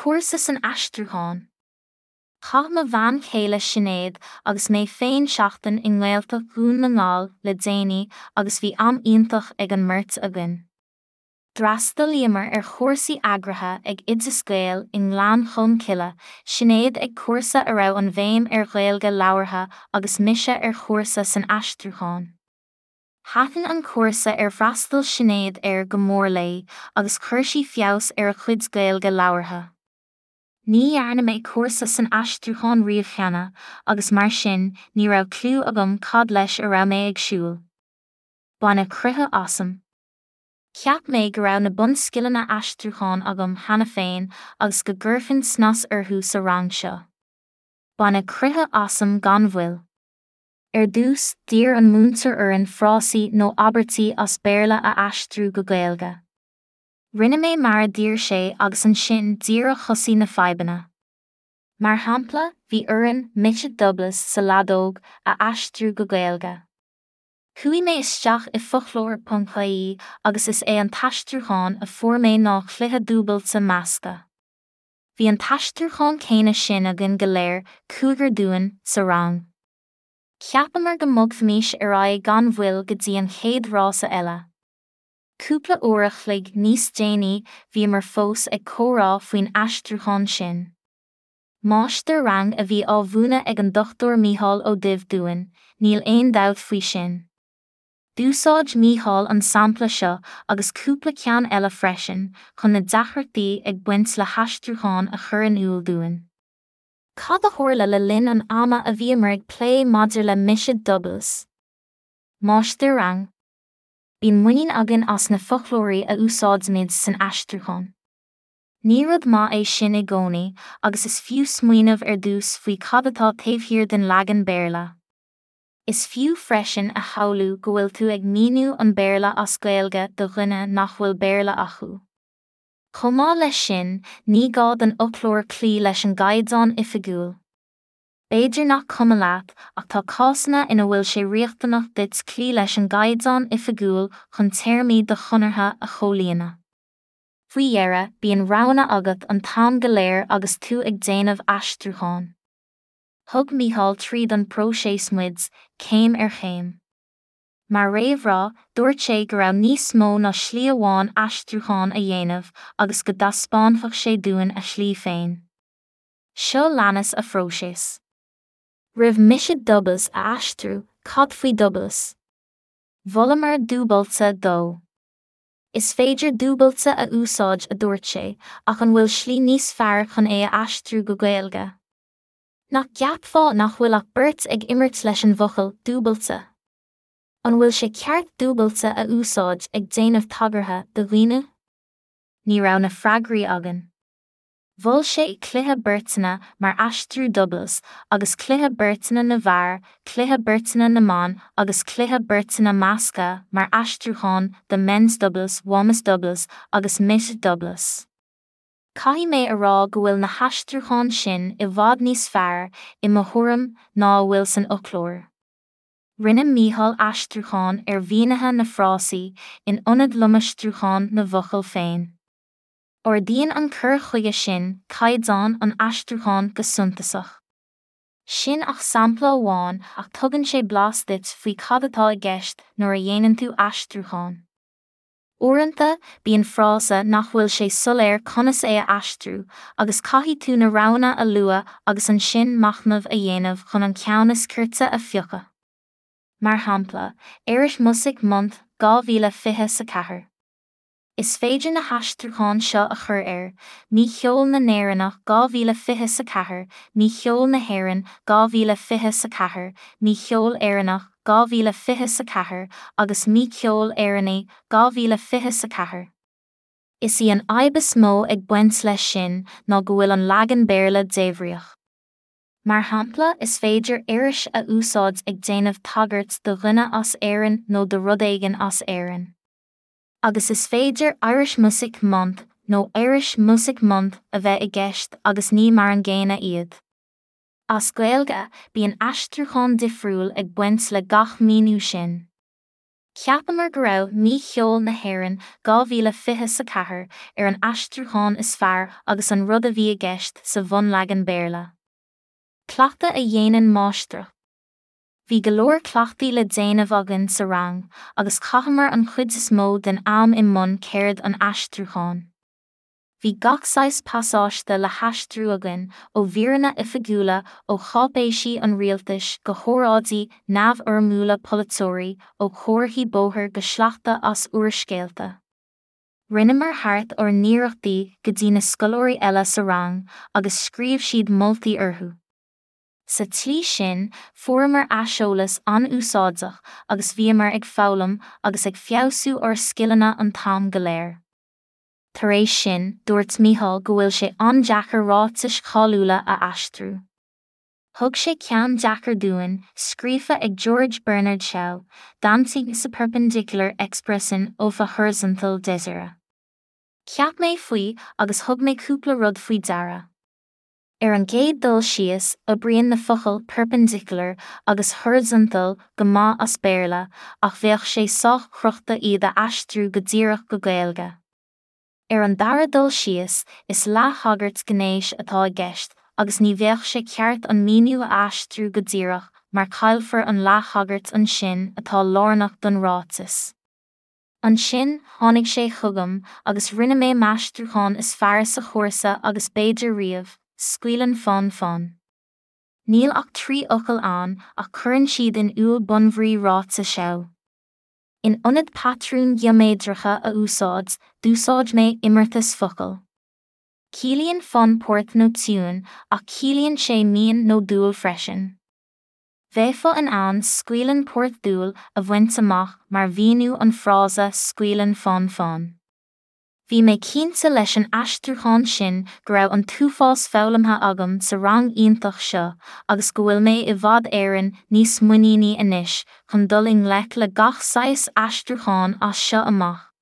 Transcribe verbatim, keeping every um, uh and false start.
cuasa san aistriúcháin. Cha ma bhean chéile Sinead agus mé féin seachtain in Gaeltach gún na ngáil le déanaí agus bhí am iontach ag an mirt agan. Drastal líomar ar chóirsaí agratha ag id is Gael in Glan chun Cille, Sinead ag cuasa a raibh an bhéim ar Gaeilge labhartha agus mise ar chóirsa san aistriúcháin. Hatan an cuasa ar freastal Sinead ar go mór lei agus chuirsí fios ar a chuid Gaeilge labhartha. Ní dhearnam é cuasa san aistriúcháin riamh cheana agus mar sin ní raibh clú agam cad leis a raibh mé ag siúil. Bainna crutha asam. Ceap mé go raibh na bun scileanna aistriúcháin agam hena féin agus go ggurfinn snas orthu sa rang seo. Bainna crutha asam gan bhfuil. Ar dús, dír an múntar ar an frásaí nó abertí as béarla a aistriú go Gaeilge. Rinne mé mar a dír sé agus an sin dír a chosaí na faibanna. Mar hampla, bhí uireann Miche Douglas sa ladóg a aistriú go Gaeilge. Cúi mé isteach i folklór dot I E agus is é an taistriúcháin a fuair mé ná cluiche dúbalta measca. Bhí an taistriúcháin céine sin agan go léir cúigear dúin sa rang. Ceapamar go mbeadh fhís ar aghaidh gan bhfuil go dtí an chéad rása eile. Cúpla uairich le níos déanaí bhí mar fós ag córá faoin aistriúcháin sin. Más de rang a bhí á bhúna ag an Dochtúir Mícheál Ó Dibh dúin, níl aon dabhd faoi sin. Dúsáid Mícheál an sampla seo agus cúpla ceann eile freisin chun na deachtartaí ag buint le haistriúcháin a chur in úl dúin. Cad a tharla le linn an ama a bhí mar ag plé maidir le Miche Douglas. Más de rang. Bhín muoin agan as na folklóirí a úsáidimiid san aistriúcháin. Ní rud má é sin i gcónaí agus is fiú smaoinemh ar dús faoi cad atá taobhthír den leagan béarla. Is fiú freisin a chabhlú go bhfuil tú ag míniú an béarla as Gaeilge do dhuine nach bhfuil béarla acu. Chomh maith leis sin, ní gá den uclór clí leis an gaighdeán oifigiúil. Béidir nach cuma leat ach tá cásanna ina bhfuil sé riachtanach duit clí leis an gaighdeán oifigiúil chun téirmí do chonartha a cholíonna. Faoi dhearra, bíonn roghanna agat an tam go léir agus tú ag déanamh aistriúcháin. Thug Mícheál tríd an próiséis muids, céim ar chéim. Mar réamhrá, dúirt sé go raibh níos mó ná slí amháin aistriúcháin a dhéanamh agus go daspáinfeadh sé dúin a slí féin. Seo leanas a phróiseas. Ribh Miche Douglas a aistriú, cad faoi Douglas. Bholamar dúbalta dó. Is féidir dúbalta a úsáid a dúirt sé, ach an bhfuil slí níos fearr chun é a aistriú go Gaeilge. Nach ceapfá nach bhfuil ach beirt ag imirt leis an bhocail dúbalta. An bhfuil sé ceart dúbalta a úsáid ag déanamh tagartha do dhaoine? Ní raibh na freagraí agan. Bhfuil sé cluiche beirteanna mar aistriú Douglas agus cluiche beirteanna na bhfear, cluiche beirteanna na man agus cluiche beirteanna measca mar aistriúcháin de Men's Douglas, Womans Douglas agus Miche Douglas. Caithfidh mé a rá go bhfuil na haistriúcháin sin i bhfad níos fearr i mo thuairim ná bhfuil san uclór. Rinne Mícheál aistriúcháin ar bhíonathe na phrásaí in ionad lumaistriúcháin na bhocail féin. Or díon an cur chuige sin caighdeán an aistriúcháin go suntasach. Sin ach sampla amháin ach tugann sé blas duit faoi cad atá i gceist nuair a dhéanann tú aistriúcháin. Uaireanta, bíonn frása nach bhfuil sé soléir conas é a aistriú agus caithfidh tú na roghanna a luath agus an sin machnamh a dhéanamh chun an ceannas curta a phiocha. Mar hampla, Irish Music Month two thousand twenty-four. Is féidir na haistriúcháin seo a chur ar, mí cheol na néireannach two thousand twenty-four, mí cheol na hÉireann two thousand twenty-four, mí cheol éireannach two thousand twenty-four agus mí cheol éireannaí two thousand twenty-four. Is í an aibas mó ag buint leis sin ná go bhfuil an leagan béarla déibhreach. Mar hampla is féidir Irish a úsáid ag déanamh tagart do dhuine as éireann nó do rud éigin as éireann. Agus is féidir Irish Music Month nó Irish Music Month a bheith i gceist agus ní mar an ggéine iad. As Gaeilge, bíonn aistriúcháin difriúil ag buint le gach míniú sin. Ceapamar go raibh mí cheol na hÉireann dhá mhíle fiche sa chathair ar an aistriúcháin is fearr agus an rud a bhí i gceist sa bhunleagan Béarla. Cleachta a dhéanann máistreach. Bhí go leor cleachtaí le déanamh agan sa rang, agus chathamar an chuid is mó den am i mbun céard an aistriúcháin. Bhí gach sais pasáiste le haistriú agan ó bhíreanna oifigiúla ó chápéisí an rialtais go chórádaí neamh-ormúla polaiteoirí ó chomharthaí bóthair go sleachta as uairscéalta. Rinne mar thart ar níoreachtaí go dtí na scoláirí eile sa rang agus scríobh siad moltaí orthu. Sa tlí sin, fuair aiseolalas an-úsáideach agus bhíomar ag foghlaim agus ag feabhsú ar scileanna an tam go léir. Tar éis sin, dúirt Mícheál go bhfuil sé an-deachar ráiteas cháiliúla a aistriú. Thug sé ceann deachar dúin, scríofa ag George Bernard Shaw, dancing sa perpendicular expression of a horizontal desire. Ceap mé faoi agus thug mé cúpla rud faoi dara. Ar an gcéad dul síos, oibríonn na focail perpendicular agus horizontal go maith as Béarla, ach bheadh sé sách crochta iad a aistriú go díreach go Gaeilge. Ar an dara dul síos, is leaththagart gnéis atá i gceist, agus ní bheadh sé ceart an míniú a aistriú go díreach, mar cailfear an leaththagart an sin atá lárnach don ráiteas. An sin, tháinig sé chugam, agus rinne mé maistriúcháin is fearr sa chomharsa agus b'éidir riamh, scaoileann fón fón. Níl ach trí ocail an, ach cuireann siad in úl bunbhrí ráite seo. In ionad patrún geomédracha a úsáid, d'úsáid mé imirtas focail. Cílíonn fón port nó tiún, ach cílíonn sé mian nó dúil freisin. Bheadfa an an scaoileann port dúil a bhaint amach mar bhíonú an phrása scaoileann fón fón. Bhí mé cinnte leis an aistriúcháin sin go raibh an túfás foghlaimthe agam sa rang iontach seo, agus go bhfuil mé i bhfad éireann níos muoíní anois chun dul in ghlaic le gach sais aistriúcháin as seo amach.